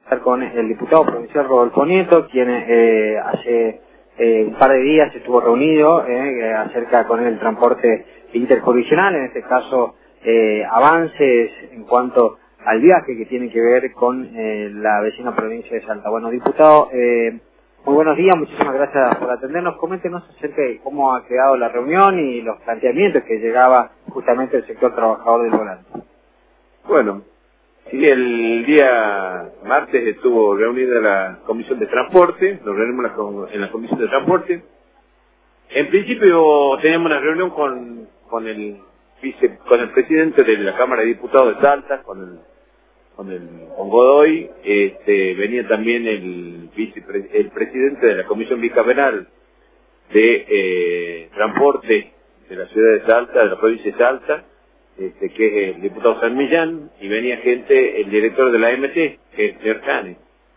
con el diputado provincial Rodolfo Nieto, quien hace un par de días estuvo reunido acerca con el transporte interjurisdiccional, en este caso avances en cuanto al viaje que tiene que ver con la vecina provincia de Salta. Bueno, diputado, muy buenos días, muchísimas gracias por atendernos. Coméntenos acerca de cómo ha quedado la reunión y los planteamientos que llegaba justamente el sector trabajador del volante. Bueno, sí, el día martes estuvo reunida la Comisión de Transporte, nos reunimos en la Comisión de Transporte. En principio teníamos una reunión con el presidente de la Cámara de Diputados de Salta, con Godoy. Venía también el presidente de la Comisión Bicameral de Transporte de la ciudad de Salta, de la provincia de Salta, que es el diputado San Millán, y venía el director de la AMT, que es el señor Cane.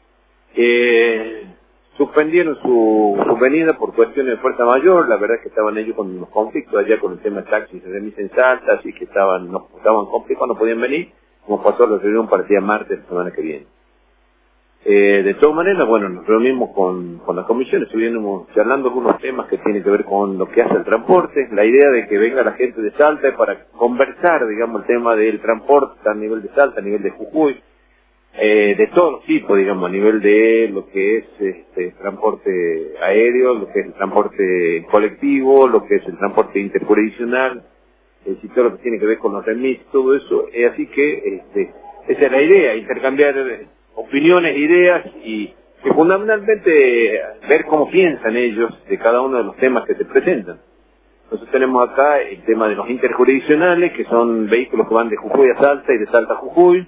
Suspendieron su venida por cuestiones de fuerza mayor. La verdad es que estaban ellos con unos conflictos allá con el tema de taxis y remis en Salta, así que estaban complicados, no podían venir, como pasó la reunión para el día martes la semana que viene. De todas maneras, bueno, nos reunimos con la comisión, estuvimos charlando algunos temas que tienen que ver con lo que hace el transporte, la idea de que venga la gente de Salta para conversar, digamos, el tema del transporte a nivel de Salta, a nivel de Jujuy, de todos los tipos, digamos, a nivel de lo que es transporte aéreo, lo que es el transporte colectivo, lo que es el transporte interjurisdiccional, y todo lo que tiene que ver con los remis, todo eso. Así que esa es la idea, intercambiar opiniones, ideas y fundamentalmente ver cómo piensan ellos de cada uno de los temas que se presentan. Entonces tenemos acá el tema de los interjurisdiccionales, que son vehículos que van de Jujuy a Salta y de Salta a Jujuy.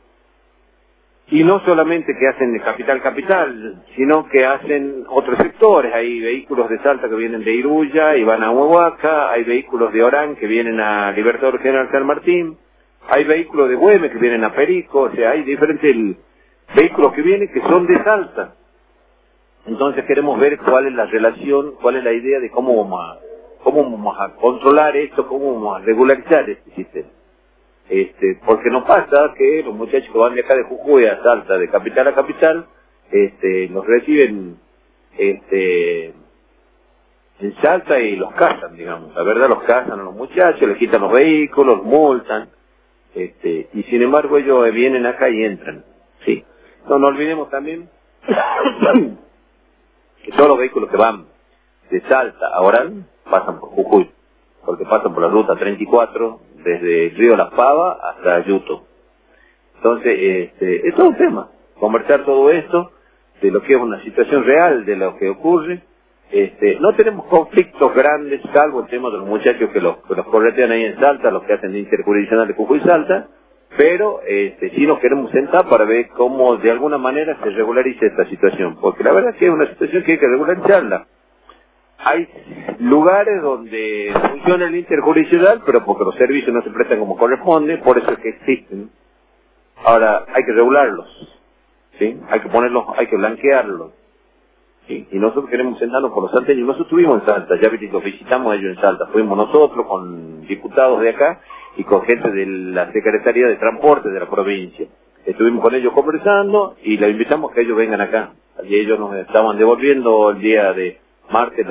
Y no solamente que hacen de capital a capital, sino que hacen otros sectores. Hay vehículos de Salta que vienen de Iruya y van a Huahuaca, hay vehículos de Orán que vienen a Libertador General San Martín, hay vehículos de Güemes que vienen a Perico, o sea, hay diferentes vehículos que vienen que son de Salta. Entonces queremos ver cuál es la relación, cuál es la idea de cómo vamos a controlar esto, cómo vamos a regularizar este sistema. Porque nos pasa que los muchachos que van de acá de Jujuy a Salta, de capital a capital, los reciben en Salta y los cazan, digamos. La verdad, los cazan a los muchachos, les quitan los vehículos, los multan, y sin embargo ellos vienen acá y entran. Sí. No olvidemos también que todos los vehículos que van de Salta a Orán pasan por Jujuy, porque pasan por la ruta 34 desde el río La Pava hasta Yuto. Entonces, es todo un tema, conversar todo esto, de lo que es una situación real, de lo que ocurre. No tenemos conflictos grandes, salvo el tema de los muchachos que los corretean ahí en Salta, los que hacen de interjurisdiccional de Jujuy y Salta, pero sí nos queremos sentar para ver cómo de alguna manera se regulariza esta situación, porque la verdad es que es una situación que hay que regularizarla. Hay lugares donde funciona el interjurisdiccional, pero porque los servicios no se prestan como corresponde, por eso es que existen. Ahora, hay que regularlos, ¿sí? Hay que ponerlos, hay que blanquearlos, ¿sí? Y nosotros queremos sentarnos con los salteños. Nosotros estuvimos en Salta, ya los visitamos a ellos en Salta. Fuimos nosotros con diputados de acá y con gente de la Secretaría de Transporte de la provincia. Estuvimos con ellos conversando y les invitamos a que ellos vengan acá. Y ellos nos estaban devolviendo el día de martes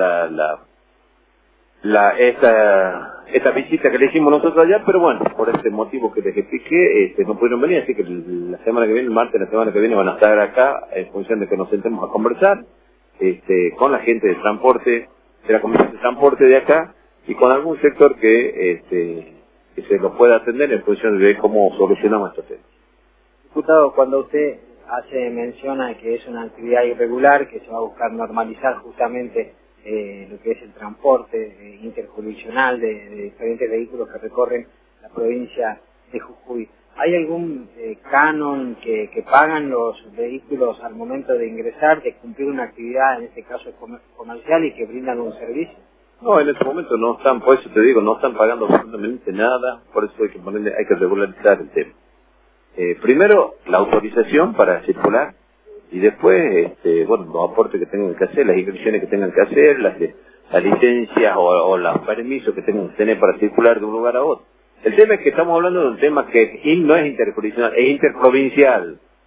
esta visita que le hicimos nosotros allá, pero bueno, por este motivo que les expliqué, no pudieron venir, así que la semana que viene, el martes, la semana que viene van a estar acá en función de que nos sentemos a conversar con la gente de transporte, de la Comisión de Transporte de acá, y con algún sector que se los pueda atender en función de cómo solucionamos estos temas. Diputado, cuando usted hace mención a que es una actividad irregular, que se va a buscar normalizar justamente lo que es el transporte interjurisdiccional de diferentes vehículos que recorren la provincia de Jujuy, ¿hay algún canon que pagan los vehículos al momento de ingresar, de cumplir una actividad, en este caso comercial, y que brindan un servicio? No, en este momento no están, por eso te digo, no están pagando absolutamente nada, por eso hay que regularizar el tema. Primero, la autorización para circular, y después, los aportes que tengan que hacer, las inscripciones que tengan que hacer, las licencias o los permisos que tengan que tener para circular de un lugar a otro. El tema es que estamos hablando de un tema que no es interjurisdiccional, es interprovincial.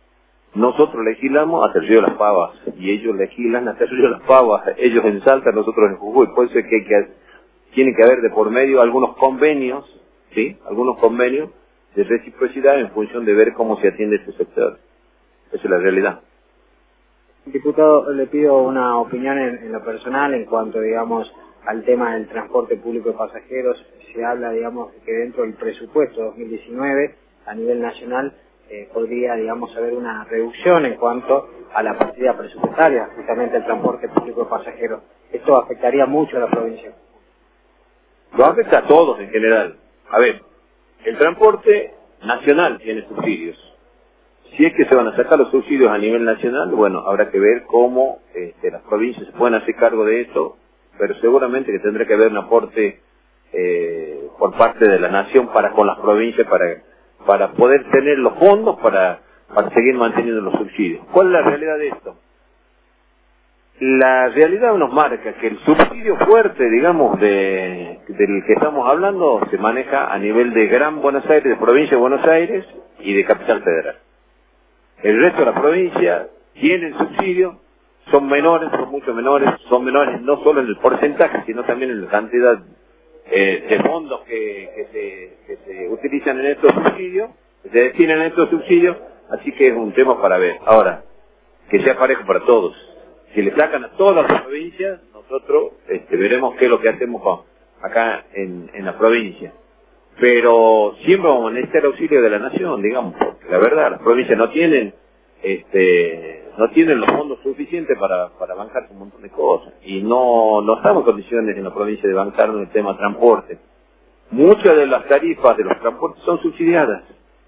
Nosotros legislamos hasta el río Las Pavas y ellos legislan hasta el río Las Pavas, ellos en Salta, nosotros en Jujuy. Por eso es que tiene que haber de por medio algunos convenios, ¿sí? Algunos convenios de reciprocidad en función de ver cómo se atiende este sector. Esa es la realidad. Diputado, le pido una opinión en lo personal en cuanto, digamos, al tema del transporte público de pasajeros. Se habla, digamos, que dentro del presupuesto 2019 a nivel nacional podría, digamos, haber una reducción en cuanto a la partida presupuestaria, justamente el transporte público de pasajeros. Esto afectaría mucho a la provincia. Lo afecta a todos en general. A ver, el transporte nacional tiene subsidios. Si es que se van a sacar los subsidios a nivel nacional, bueno, habrá que ver cómo las provincias se pueden hacer cargo de esto, pero seguramente que tendrá que haber un aporte por parte de la nación para con las provincias para poder tener los fondos para seguir manteniendo los subsidios. ¿Cuál es la realidad de esto? La realidad nos marca que el subsidio fuerte, digamos, del que estamos hablando, se maneja a nivel de Gran Buenos Aires, de provincia de Buenos Aires y de Capital Federal. El resto de la provincia tienen subsidio, son menores, son mucho menores, son menores no solo en el porcentaje, sino también en la cantidad de fondos que se utilizan en estos subsidios, que se destinan en estos subsidios, así que es un tema para ver. Ahora, que sea parejo para todos. Si le sacan a todas las provincias, nosotros veremos qué es lo que hacemos acá en la provincia. Pero siempre vamos a necesitar auxilio de la nación, digamos, porque la verdad, las provincias no tienen los fondos suficientes para bancarse un montón de cosas. Y no estamos en condiciones en la provincia de bancarnos el tema transporte. Muchas de las tarifas de los transportes son subsidiadas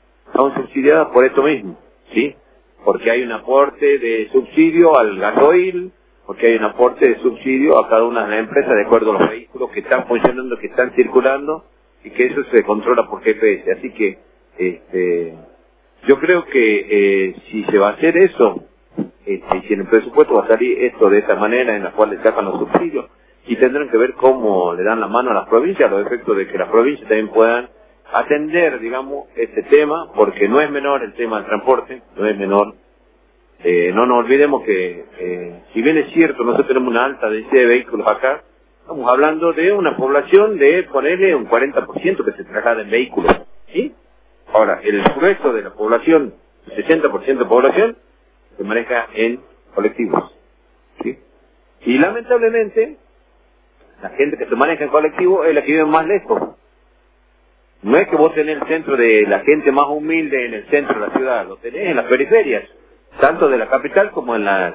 por esto mismo, ¿sí? Porque hay un aporte de subsidio al gasoil, porque hay un aporte de subsidio a cada una de las empresas de acuerdo a los vehículos que están funcionando, que están circulando, y que eso se controla por GPS. Así que yo creo que si se va a hacer eso, y si en el presupuesto va a salir esto de esa manera en la cual le sacan los subsidios, y tendrán que ver cómo le dan la mano a las provincias, a los efectos de que las provincias también puedan atender, digamos, este tema, porque no es menor el tema del transporte, no es menor. No nos olvidemos que, si bien es cierto, nosotros tenemos una alta densidad de vehículos acá, estamos hablando de una población de, ponerle un 40% que se traslada en vehículos, ¿sí? Ahora, el grueso de la población, el 60% de población, se maneja en colectivos, ¿sí? Y lamentablemente, la gente que se maneja en colectivo es la que vive más lejos. No es que vos tenés el centro de la gente más humilde en el centro de la ciudad, lo tenés en las periferias, tanto de la capital como en las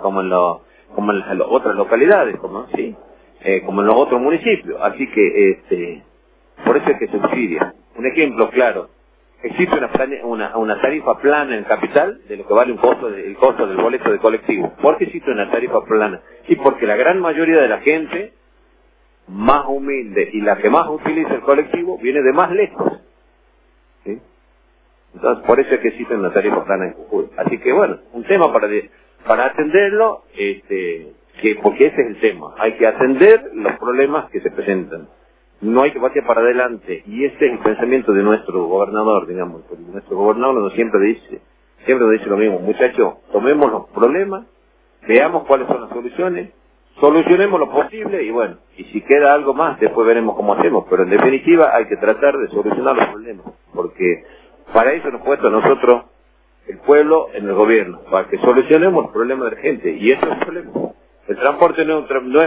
otras localidades, como en los otros municipios. Así que por eso es que subsidia. Un ejemplo claro, existe una tarifa plana en capital de lo que vale el costo del boleto de colectivo. ¿Por qué existe una tarifa plana? Sí, porque la gran mayoría de la gente más humilde y la que más utiliza el colectivo viene de más lejos, ¿sí? Entonces por eso es que existe una tarifa plana en Jujuy. Así que bueno, un tema para atenderlo, porque ese es el tema, hay que atender los problemas que se presentan, no hay que batir para adelante, y ese es el pensamiento de nuestro gobernador, digamos. Nuestro gobernador siempre nos dice lo mismo: muchachos, tomemos los problemas, veamos cuáles son las soluciones, solucionemos lo posible, y bueno, y si queda algo más, después veremos cómo hacemos, pero en definitiva hay que tratar de solucionar los problemas, porque para eso nos ha puesto a nosotros el pueblo en el gobierno, para que solucionemos los problemas de la gente, y eso es un problema. El transporte no es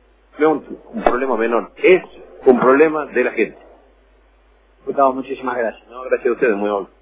un problema menor, es un problema de la gente. Diputado, muchísimas gracias. No, gracias a ustedes, muy amable.